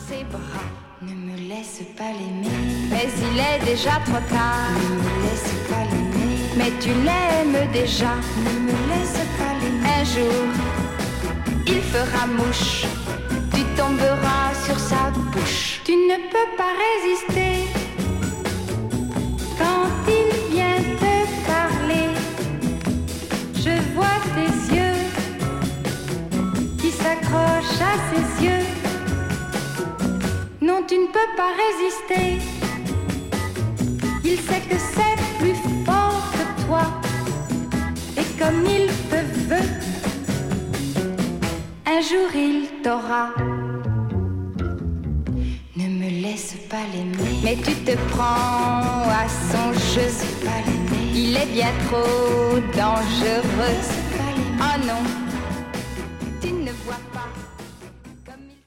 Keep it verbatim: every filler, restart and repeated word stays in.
ses bras. Ne me laisse pas l'aimer, mais il est déjà trop tard. Ne me laisse pas l'aimer, mais tu l'aimes déjà. Ne me laisse pas l'aimer. Un jour, il fera mouche, tu tomberas sur sa bouche. Tu ne peux pas résister quand il vient te parler. Je vois tes yeux qui s'accrochent à ses yeux. Non, tu ne peux pas résister. Il sait que c'est plus fort que toi. Et comme il te veut, un jour il t'aura. Ne me laisse pas l'aimer, mais tu te prends à son jeu. Il est bien trop dangereux. Oh non.